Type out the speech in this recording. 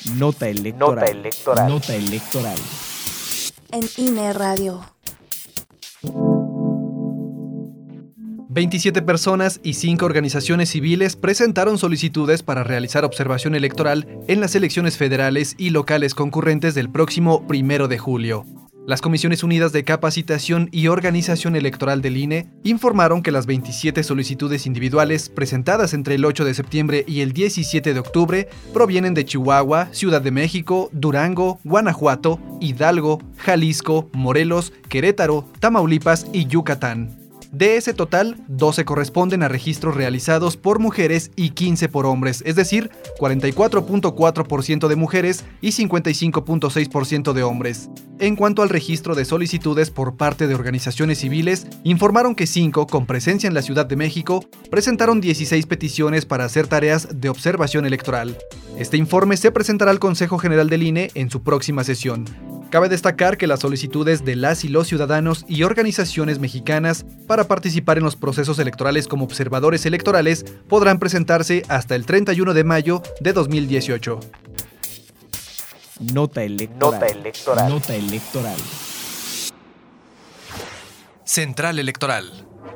Nota electoral. Nota electoral. En INE Radio. 27 personas y 5 organizaciones civiles presentaron solicitudes para realizar observación electoral en las elecciones federales y locales concurrentes del próximo 1 de julio. Las Comisiones Unidas de Capacitación y Organización Electoral del INE informaron que las 27 solicitudes individuales presentadas entre el 8 de septiembre y el 17 de octubre provienen de Chihuahua, Ciudad de México, Durango, Guanajuato, Hidalgo, Jalisco, Morelos, Querétaro, Tamaulipas y Yucatán. De ese total, 12 corresponden a registros realizados por mujeres y 15 por hombres, es decir, 44.4% de mujeres y 55.6% de hombres. En cuanto al registro de solicitudes por parte de organizaciones civiles, informaron que 5, con presencia en la Ciudad de México, presentaron 16 peticiones para hacer tareas de observación electoral. Este informe se presentará al Consejo General del INE en su próxima sesión. Cabe destacar que las solicitudes de las y los ciudadanos y organizaciones mexicanas para participar en los procesos electorales como observadores electorales podrán presentarse hasta el 31 de mayo de 2018. Nota electoral. Central Electoral.